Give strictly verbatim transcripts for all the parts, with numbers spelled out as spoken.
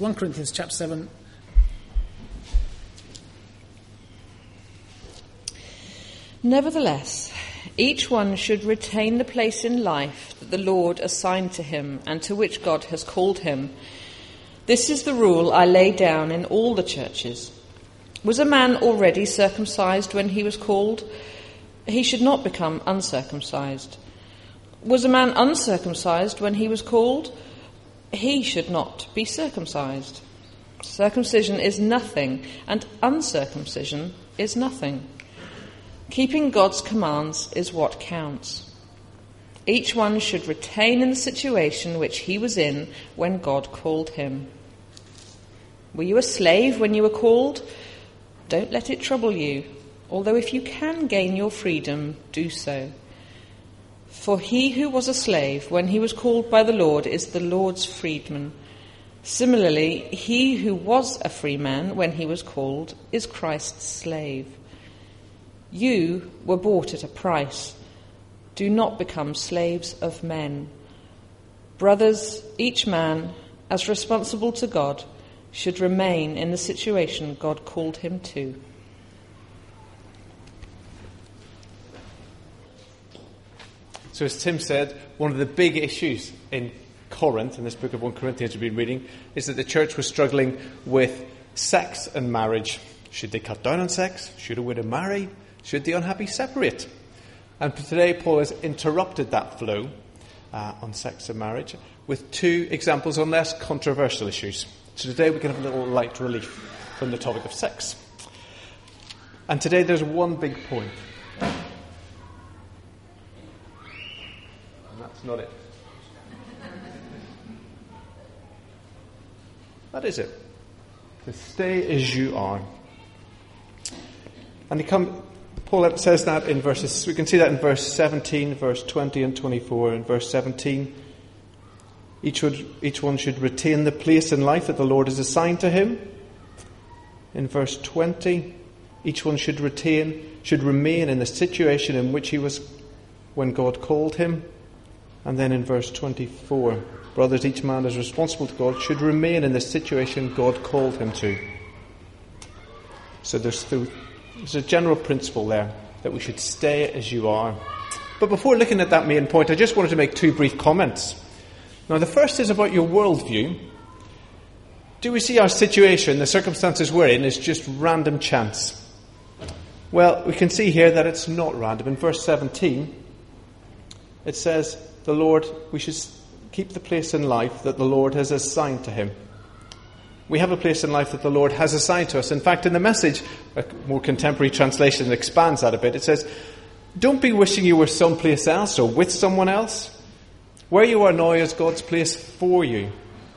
First Corinthians chapter seven. Nevertheless, each one should retain the place in life that the Lord assigned to him and to which God has called him. This is the rule I lay down in all the churches. Was a man already circumcised when he was called? He should not become uncircumcised. Was a man uncircumcised when he was called? He should not be circumcised. Circumcision is nothing, and uncircumcision is nothing. Keeping God's commands is what counts. Each one should retain in the situation which he was in when God called him. Were you a slave when you were called? Don't let it trouble you, although if you can gain your freedom, do so. For he who was a slave when he was called by the Lord is the Lord's freedman. Similarly, he who was a free man when he was called is Christ's slave. You were bought at a price. Do not become slaves of men. Brothers, each man, as responsible to God, should remain in the situation God called him to. So as Tim said, one of the big issues in Corinth, in this book of First Corinthians we've been reading, is that the church was struggling with sex and marriage. Should they cut down on sex? Should a widow marry? Should the unhappy separate? And today Paul has interrupted that flow uh, on sex and marriage with two examples on less controversial issues. So today we can have a little light relief from the topic of sex. And today there's one big point. And that's not it. That is it. To stay as you are. And he come, Paul says that in verses, we can see that in verse seventeen, verse twenty and twenty-four. In verse seventeen, each, would, each one should retain the place in life that the Lord has assigned to him. In verse twenty, each one should retain, should remain in the situation in which he was when God called him. And then in verse twenty-four, brothers, each man is responsible to God, should remain in the situation God called him to. So there's, there's a general principle there, that we should stay as you are. But before looking at that main point, I just wanted to make two brief comments. Now, the first is about your worldview. Do we see our situation, the circumstances we're in, as just random chance? Well, we can see here that it's not random. In verse seventeen, it says, the Lord, we should keep the place in life that the Lord has assigned to him. We have a place in life that the Lord has assigned to us. In fact, in the Message, a more contemporary translation expands that a bit. It says, don't be wishing you were someplace else or with someone else. Where you are now is God's place for you.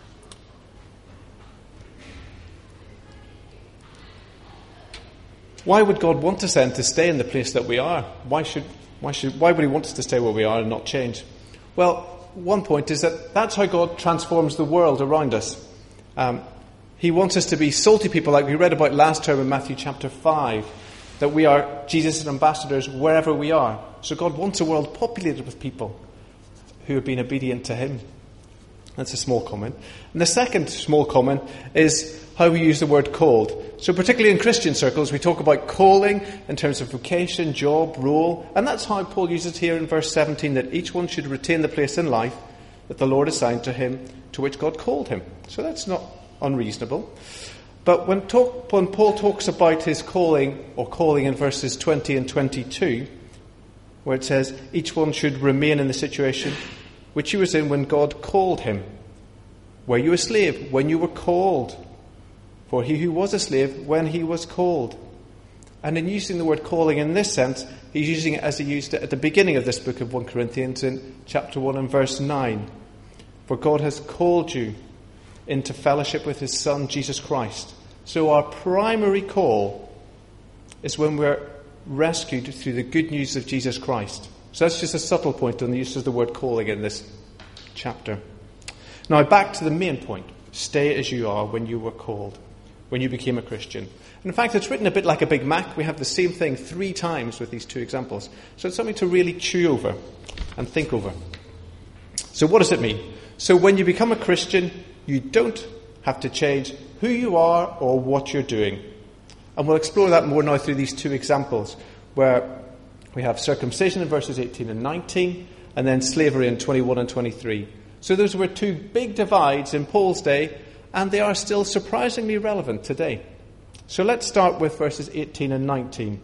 Why would God want us then to stay in the place that we are? Why should, why should, why would he want us to stay where we are and not change? Well, one point is that that's how God transforms the world around us. Um, he wants us to be salty people, like we read about last term in Matthew chapter five, that we are Jesus' ambassadors wherever we are. So God wants a world populated with people who have been obedient to him. That's a small comment. And the second small comment is how we use the word called. So particularly in Christian circles, we talk about calling in terms of vocation, job, role. And that's how Paul uses here in verse seventeen, that each one should retain the place in life that the Lord assigned to him, to which God called him. So that's not unreasonable. But when, talk, when Paul talks about his calling, or calling in verses twenty and twenty-two, where it says, each one should remain in the situation which he was in when God called him. Were you a slave when you were called? For he who was a slave when he was called. And in using the word calling in this sense, he's using it as he used it at the beginning of this book of First Corinthians in chapter one and verse nine. For God has called you into fellowship with his Son, Jesus Christ. So our primary call is when we're rescued through the good news of Jesus Christ. So that's just a subtle point on the use of the word calling in this chapter. Now back to the main point. Stay as you are when you were called, when you became a Christian. And in fact, it's written a bit like a Big Mac. We have the same thing three times with these two examples. So it's something to really chew over and think over. So what does it mean? So when you become a Christian, you don't have to change who you are or what you're doing. And we'll explore that more now through these two examples, where we have circumcision in verses eighteen and nineteen, and then slavery in twenty-one and twenty-three. So those were two big divides in Paul's day, and they are still surprisingly relevant today. So let's start with verses eighteen and nineteen.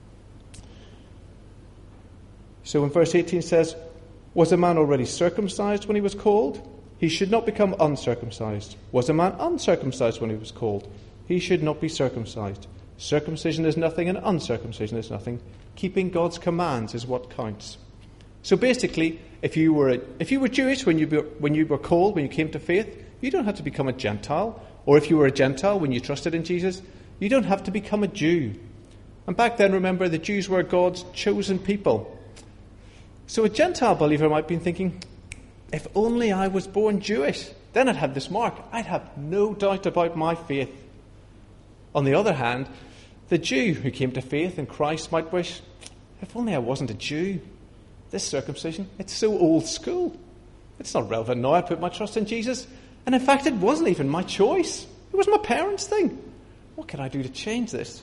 So in verse eighteen says, "Was a man already circumcised when he was called? He should not become uncircumcised. Was a man uncircumcised when he was called? He should not be circumcised. Circumcision is nothing and uncircumcision is nothing. Keeping God's commands is what counts." So basically, if you were a, if you were Jewish when you were, when you were called, when you came to faith, you don't have to become a Gentile. Or if you were a Gentile when you trusted in Jesus, you don't have to become a Jew. And back then, remember, the Jews were God's chosen people. So a Gentile believer might be thinking, if only I was born Jewish, then I'd have this mark. I'd have no doubt about my faith. On the other hand, the Jew who came to faith in Christ might wish, if only I wasn't a Jew. This circumcision, it's so old school. It's not relevant now. I put my trust in Jesus. And in fact, it wasn't even my choice. It was my parents' thing. What can I do to change this?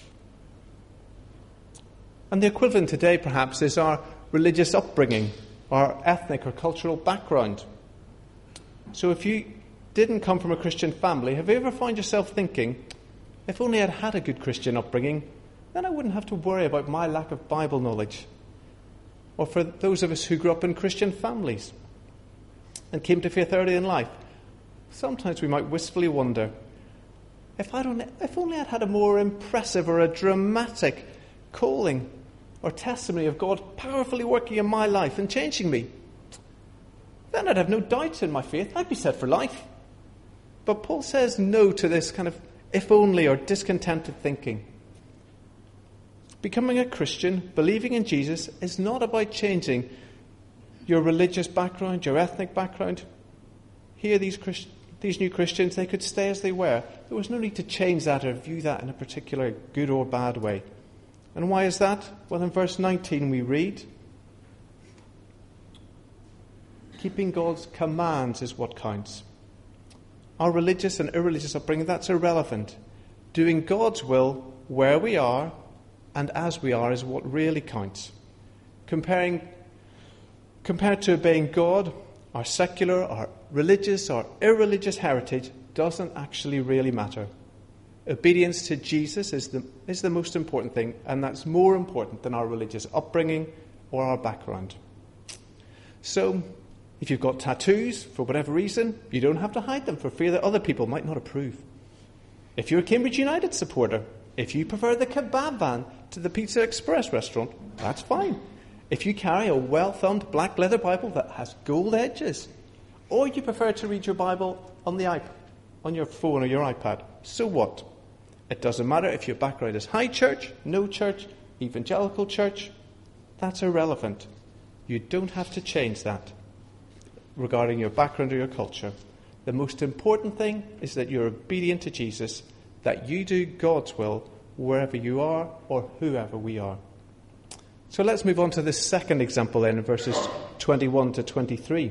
And the equivalent today, perhaps, is our religious upbringing, our ethnic or cultural background. So if you didn't come from a Christian family, have you ever found yourself thinking, if only I'd had a good Christian upbringing, then I wouldn't have to worry about my lack of Bible knowledge? Or for those of us who grew up in Christian families and came to faith early in life, sometimes we might wistfully wonder, if, I'd only, if only I'd had a more impressive or a dramatic calling or testimony of God powerfully working in my life and changing me, then I'd have no doubts in my faith. I'd be set for life. But Paul says no to this kind of if only or discontented thinking. Becoming a Christian, believing in Jesus, is not about changing your religious background, your ethnic background. Here, these Christ- these new Christians, they could stay as they were. There was no need to change that or view that in a particular good or bad way. And why is that? Well, in verse nineteen we read, keeping God's commands is what counts. Our religious and irreligious upbringing, that's irrelevant. Doing God's will where we are and as we are is what really counts. Comparing, compared to obeying God, our secular, our religious, our irreligious heritage doesn't actually really matter. Obedience to Jesus is the, is the most important thing, and that's more important than our religious upbringing or our background. So, if you've got tattoos, for whatever reason, you don't have to hide them for fear that other people might not approve. If you're a Cambridge United supporter, if you prefer the kebab van to the Pizza Express restaurant, that's fine. If you carry a well-thumbed black leather Bible that has gold edges, or you prefer to read your Bible on the iPad, on your phone or your iPad, so what? It doesn't matter if your background is high church, no church, evangelical church. That's irrelevant. You don't have to change that regarding your background or your culture. The most important thing is that you're obedient to Jesus, that you do God's will wherever you are or whoever we are. So let's move on to the second example then in verses twenty-one to twenty-three.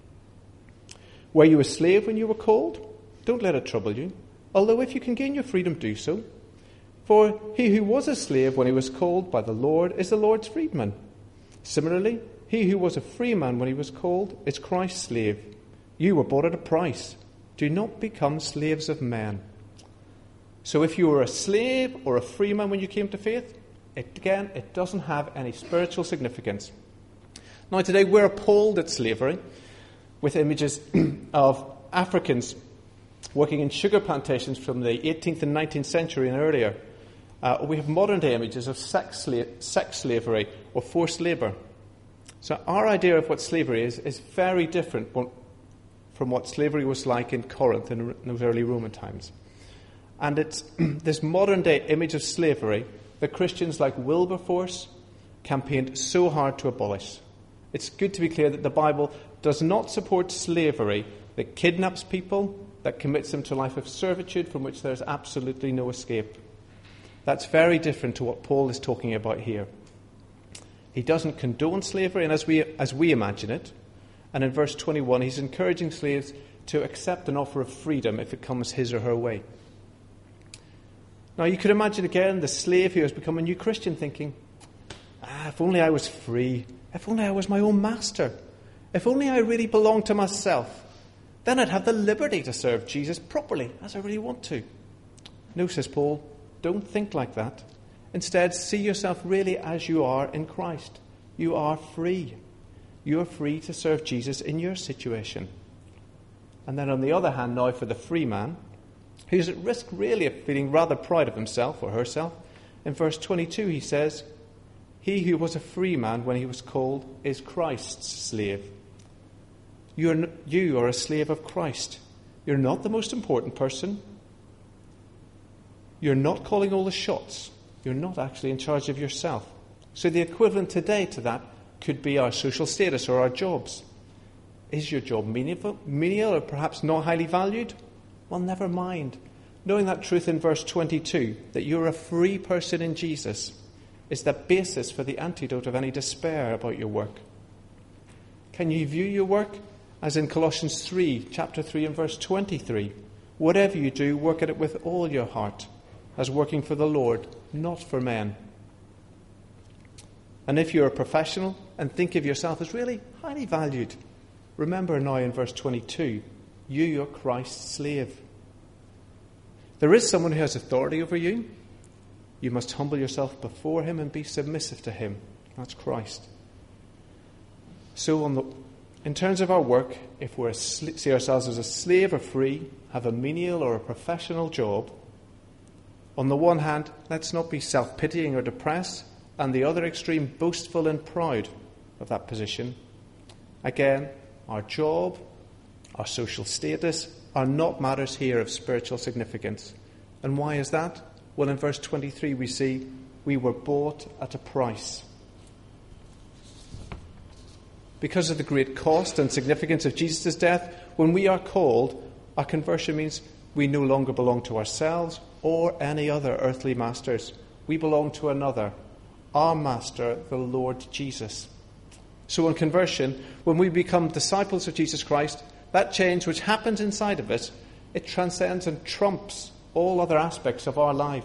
Were you a slave when you were called? Don't let it trouble you, although if you can gain your freedom, do so. For he who was a slave when he was called by the Lord is the Lord's freedman. Similarly, he who was a free man when he was called is Christ's slave. You were bought at a price. Do not become slaves of men. So if you were a slave or a free man when you came to faith, it, again, it doesn't have any spiritual significance. Now today we're appalled at slavery with images of Africans working in sugar plantations from the eighteenth and nineteenth century and earlier. Uh, we have modern-day images of sex, sla- sex slavery or forced labour. So our idea of what slavery is is very different from what slavery was like in Corinth in those early Roman times. And it's this modern-day image of slavery that Christians like Wilberforce campaigned so hard to abolish. It's good to be clear that the Bible does not support slavery that kidnaps people, that commits them to a life of servitude from which there's absolutely no escape. That's very different to what Paul is talking about here. He doesn't condone slavery, and as we as we imagine it, and in verse twenty-one, he's encouraging slaves to accept an offer of freedom if it comes his or her way. Now you could imagine again the slave who has become a new Christian thinking, ah, if only I was free, if only I was my own master, if only I really belonged to myself, then I'd have the liberty to serve Jesus properly as I really want to. No, says Paul, don't think like that. Instead, see yourself really as you are in Christ. You are free. You are free to serve Jesus in your situation. And then on the other hand, now for the free man, who's at risk really of feeling rather proud of himself or herself, in verse twenty-two he says, he who was a free man when he was called is Christ's slave. You are, you are a slave of Christ. You're not the most important person. You're not calling all the shots. You're not actually in charge of yourself. So the equivalent today to that could be our social status or our jobs. Is your job meaningful, menial or perhaps not highly valued? Well, never mind. Knowing that truth in verse twenty-two, that you're a free person in Jesus, is the basis for the antidote of any despair about your work. Can you view your work as in Colossians three, chapter three and verse twenty-three? Whatever you do, work at it with all your heart, as working for the Lord, not for men. And if you're a professional and think of yourself as really highly valued, remember now in verse twenty-two, you are Christ's slave. There is someone who has authority over you. You must humble yourself before him and be submissive to him. That's Christ. So on the, in terms of our work, if we see ourselves as a slave or free, have a menial or a professional job, on the one hand, let's not be self-pitying or depressed, and the other extreme, boastful and proud of that position. Again, our job, our social status, are not matters here of spiritual significance. And why is that? Well, in verse twenty-three we see, we were bought at a price. Because of the great cost and significance of Jesus' death, when we are called, our conversion means we no longer belong to ourselves or any other earthly masters. We belong to another, our master, the Lord Jesus. So in conversion, when we become disciples of Jesus Christ, that change which happens inside of us, it transcends and trumps all other aspects of our life.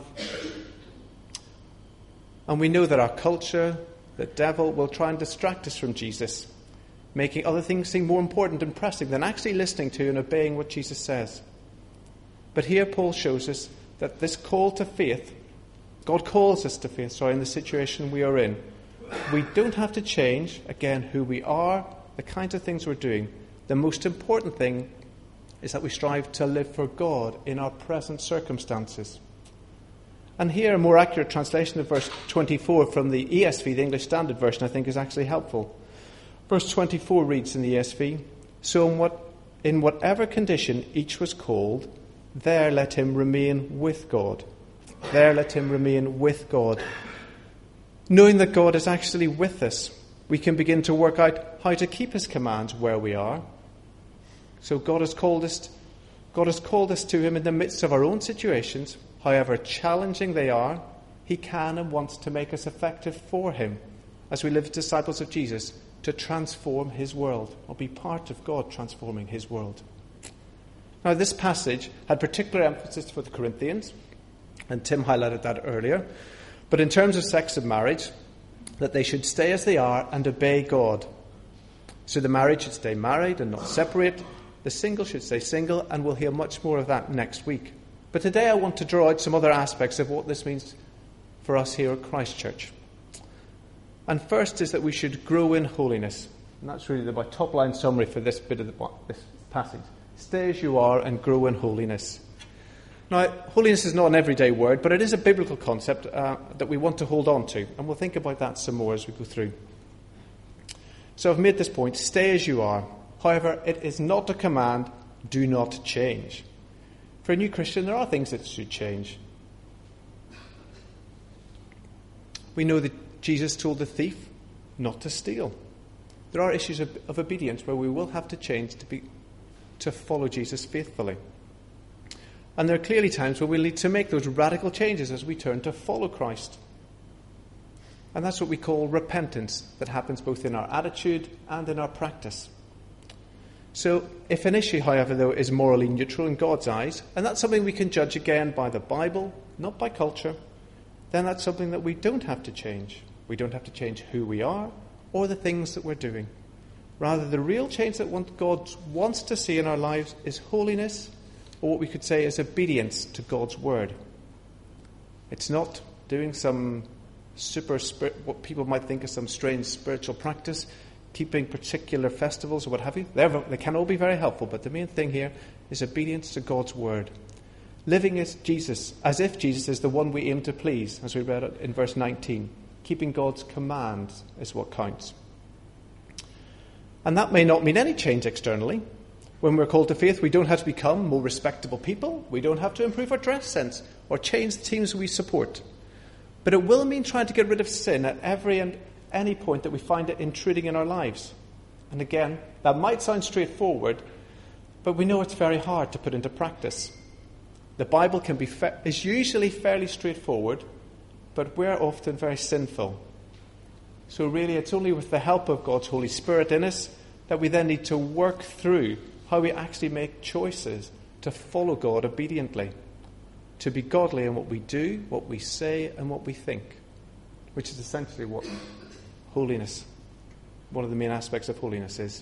And we know that our culture, the devil, will try and distract us from Jesus, making other things seem more important and pressing than actually listening to and obeying what Jesus says. But here Paul shows us that this call to faith, God calls us to faith, sorry, in the situation we are in. We don't have to change, again, who we are, the kinds of things we're doing. The most important thing is that we strive to live for God in our present circumstances. And here a more accurate translation of verse twenty-four from the E S V, the English Standard Version, I think is actually helpful. Verse twenty-four reads in the E S V, so in, what, in whatever condition each was called, there let him remain with God. There let him remain with God. Knowing that God is actually with us, we can begin to work out how to keep his commands where we are. So God has called us, God has called us to him in the midst of our own situations, however challenging they are. He can and wants to make us effective for him as we live as disciples of Jesus, to transform his world, or be part of God transforming his world. Now, this passage had particular emphasis for the Corinthians, and Tim highlighted that earlier. But in terms of sex and marriage, that they should stay as they are and obey God. So the married should stay married and not separate. The single should stay single, and we'll hear much more of that next week. But today I want to draw out some other aspects of what this means for us here at Christ Church. And first is that we should grow in holiness. And that's really my top-line summary for this bit of the, this passage. Stay as you are and grow in holiness. Now, holiness is not an everyday word, but it is a biblical concept uh, that we want to hold on to. And we'll think about that some more as we go through. So I've made this point, stay as you are. However, it is not a command, do not change. For a new Christian, there are things that should change. We know that Jesus told the thief not to steal. There are issues of, of obedience where we will have to change to be to follow Jesus faithfully. And there are clearly times where we'll need to make those radical changes as we turn to follow Christ. And that's what we call repentance, that happens both in our attitude and in our practice. So if an issue, however, though, is morally neutral in God's eyes, and that's something we can judge again by the Bible, not by culture, then that's something that we don't have to change. We don't have to change who we are or the things that we're doing. Rather, the real change that God wants to see in our lives is holiness, or what we could say is obedience to God's word. It's not doing some super, what people might think is some strange spiritual practice, keeping particular festivals or what have you. They're, they can all be very helpful, but the main thing here is obedience to God's word. Living as Jesus, as if Jesus is the one we aim to please, as we read it in verse nineteen. Keeping God's commands is what counts. And that may not mean any change externally. When we're called to faith, we don't have to become more respectable people. We don't have to improve our dress sense or change the teams we support. But it will mean trying to get rid of sin at every and any point that we find it intruding in our lives. And again, that might sound straightforward, but we know it's very hard to put into practice. The Bible can be fa- is usually fairly straightforward, but we're often very sinful. So really, it's only with the help of God's Holy Spirit in us that we then need to work through how we actually make choices to follow God obediently, to be godly in what we do, what we say, and what we think, which is essentially what holiness, one of the main aspects of holiness is.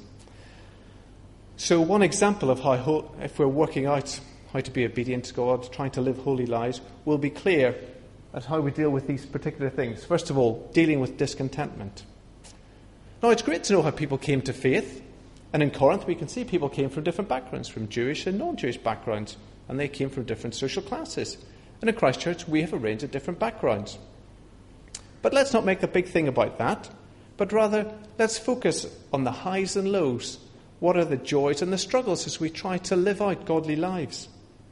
So one example of how, if we're working out how to be obedient to God, trying to live holy lives, will be clear at how we deal with these particular things. First of all, dealing with discontentment. Now, it's great to know how people came to faith. And in Corinth, we can see people came from different backgrounds, from Jewish and non-Jewish backgrounds. And they came from different social classes. And in Christchurch, we have a range of different backgrounds. But let's not make a big thing about that. But rather, let's focus on the highs and lows. What are the joys and the struggles as we try to live out godly lives?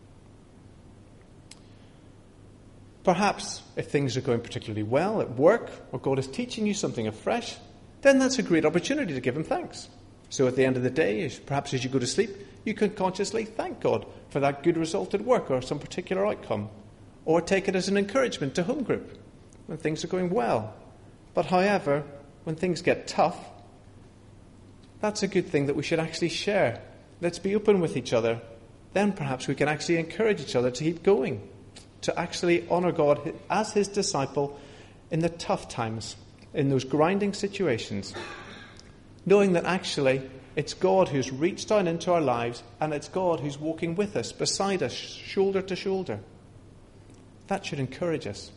Perhaps if things are going particularly well at work, or God is teaching you something afresh, then that's a great opportunity to give him thanks. So at the end of the day, perhaps as you go to sleep, you can consciously thank God for that good result at work or some particular outcome. Or take it as an encouragement to home group when things are going well. But however, when things get tough, that's a good thing that we should actually share. Let's be open with each other. Then perhaps we can actually encourage each other to keep going, to actually honour God as his disciple in the tough times, in those grinding situations, knowing that actually it's God who's reached down into our lives and it's God who's walking with us, beside us, shoulder to shoulder. That should encourage us.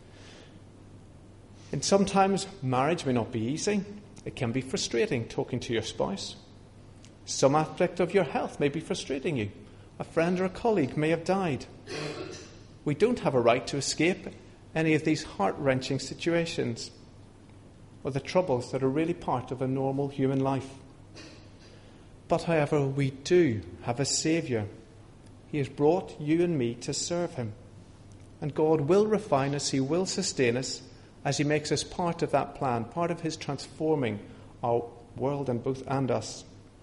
And sometimes marriage may not be easy. It can be frustrating talking to your spouse. Some aspect of your health may be frustrating you. A friend or a colleague may have died. We don't have a right to escape any of these heart-wrenching situations or the troubles that are really part of a normal human life. But however, we do have a Saviour. He has brought you and me to serve him. And God will refine us, he will sustain us as he makes us part of that plan, part of his transforming our world and both and us.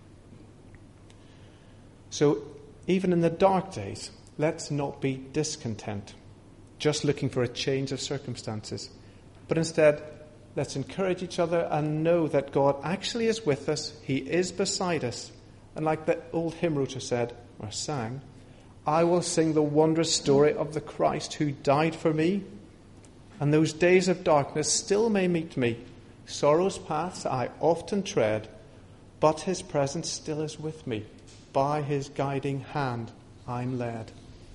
So even in the dark days, let's not be discontent, just looking for a change of circumstances. But instead, let's encourage each other and know that God actually is with us. He is beside us. And like the old hymn writer said, or sang, I will sing the wondrous story of the Christ who died for me. And those days of darkness still may meet me. Sorrow's paths I often tread, but his presence still is with me. By his guiding hand I'm led.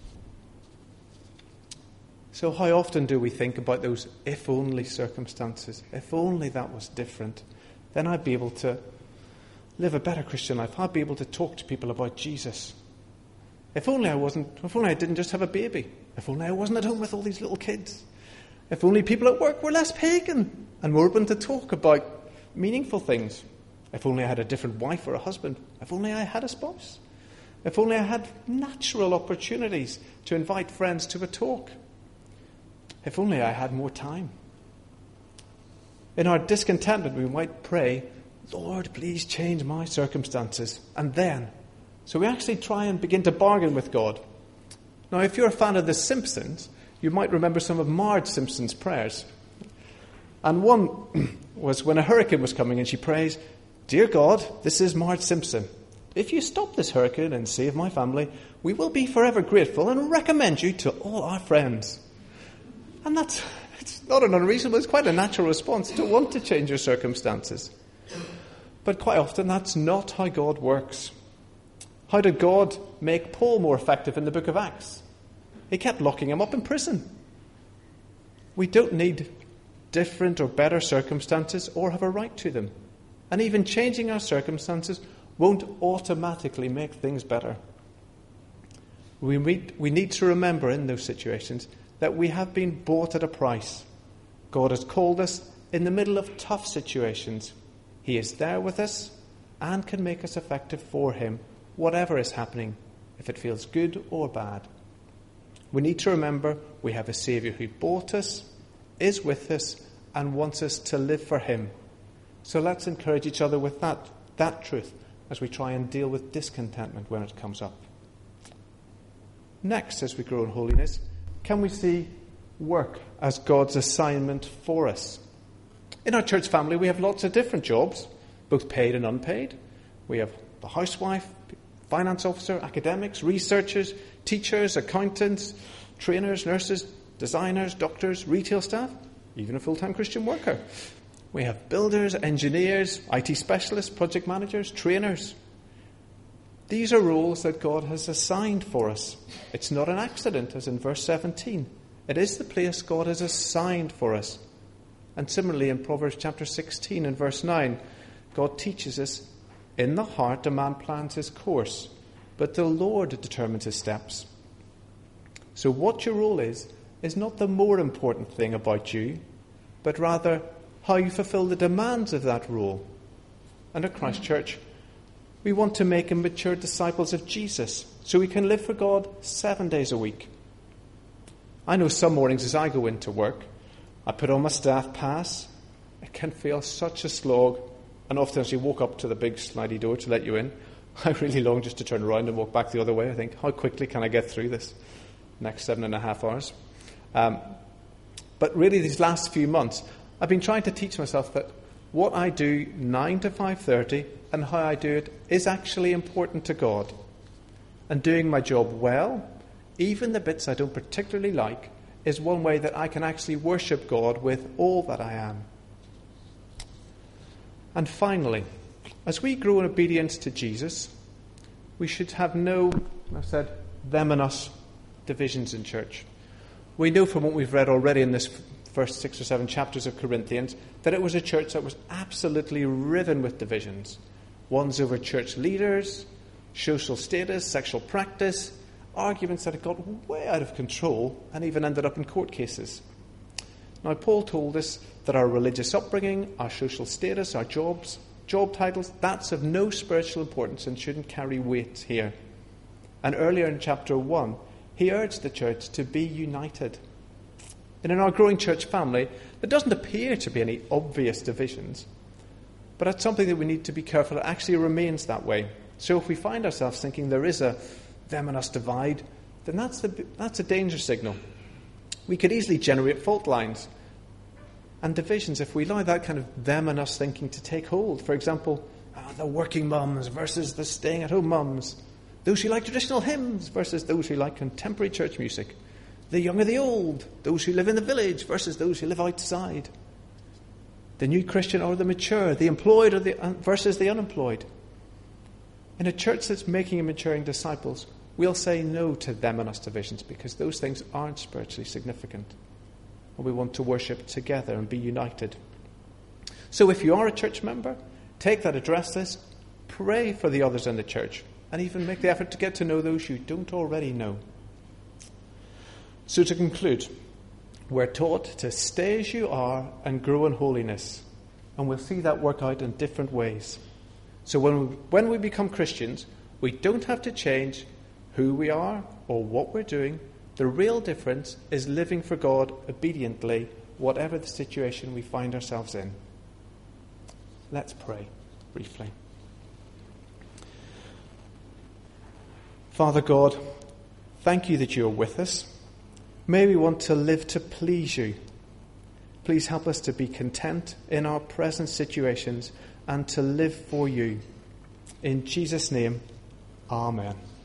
So how often do we think about those if only circumstances? If only that was different, then I'd be able to live a better Christian life. I'd be able to talk to people about Jesus. If only I wasn't, if only I didn't just have a baby. If only I wasn't at home with all these little kids. If only people at work were less pagan and more open to talk about meaningful things. If only I had a different wife or a husband. If only I had a spouse. If only I had natural opportunities to invite friends to a talk. If only I had more time. In our discontentment, we might pray, Lord, please change my circumstances. And then, so we actually try and begin to bargain with God. Now, if you're a fan of The Simpsons, you might remember some of Marge Simpson's prayers. And one was when a hurricane was coming and she prays, Dear God, this is Marge Simpson. if you stop this hurricane and save my family, we will be forever grateful and recommend you to all our friends. And that's it's not an unreasonable, it's quite a natural response to want to change your circumstances. But quite often that's not how God works. How did God make Paul more effective in the book of Acts? He kept locking him up in prison. We don't need different or better circumstances or have a right to them. And even changing our circumstances won't automatically make things better. We need, we need to remember in those situations that we have been bought at a price. God has called us in the middle of tough situations. He is there with us and can make us effective for him, whatever is happening, if it feels good or bad. We need to remember we have a Saviour who bought us, is with us, and wants us to live for him. So let's encourage each other with that, that truth as we try and deal with discontentment when it comes up. Next, as we grow in holiness, can we see work as God's assignment for us? In our church family, we have lots of different jobs, both paid and unpaid. We have the housewife, finance officer, academics, researchers, teachers, accountants, trainers, nurses, designers, doctors, retail staff, even a full-time Christian worker. We have builders, engineers, I T specialists, project managers, trainers. These are roles that God has assigned for us. It's not an accident, as in verse seventeen. It is the place God has assigned for us. And similarly in Proverbs chapter sixteen and verse nine, God teaches us, in the heart a man plans his course, but the Lord determines his steps. So what your role is, is not the more important thing about you, but rather how you fulfill the demands of that role. And at Christ Church, we want to make mature disciples of Jesus, so we can live for God seven days a week. I know some mornings as I go into work, I put on my staff pass. It can feel such a slog. And often as you walk up to the big slidey door to let you in, I really long just to turn around and walk back the other way. I think, how quickly can I get through this next seven and a half hours? Um, but really these last few months, I've been trying to teach myself that what I do nine to five thirty and how I do it is actually important to God. And doing my job well, even the bits I don't particularly like, is one way that I can actually worship God with all that I am. And finally, as we grow in obedience to Jesus, we should have no, I've said, them and us divisions in church. We know from what we've read already in this first six or seven chapters of Corinthians that it was a church that was absolutely riven with divisions. Ones over church leaders, social status, sexual practice, arguments that had got way out of control and even ended up in court cases. Now, Paul told us that our religious upbringing, our social status, our jobs, job titles, that's of no spiritual importance and shouldn't carry weight here. And earlier in chapter one, he urged the church to be united. And in our growing church family, there doesn't appear to be any obvious divisions, but it's something that we need to be careful it actually remains that way. So if we find ourselves thinking there is a them and us divide, then that's, the, that's a danger signal. We could easily generate fault lines and divisions if we allow that kind of them and us thinking to take hold. For example, uh, the working mums versus the staying at home mums. Those who like traditional hymns versus those who like contemporary church music. The young or the old. Those who live in the village versus those who live outside. The new Christian or the mature. The employed or the, uh, versus the unemployed. In a church that's making and maturing disciples, we'll say no to them and us divisions because those things aren't spiritually significant. And we want to worship together and be united. So if you are a church member, take that address list, pray for the others in the church, and even make the effort to get to know those you don't already know. So to conclude, we're taught to stay as you are and grow in holiness. And we'll see that work out in different ways. So when we, when we become Christians, we don't have to change who we are or what we're doing. The real difference is living for God obediently, whatever the situation we find ourselves in. Let's pray briefly. Father God, thank you that you are with us. May we want to live to please you. Please help us to be content in our present situations and to live for you. In Jesus' name, amen.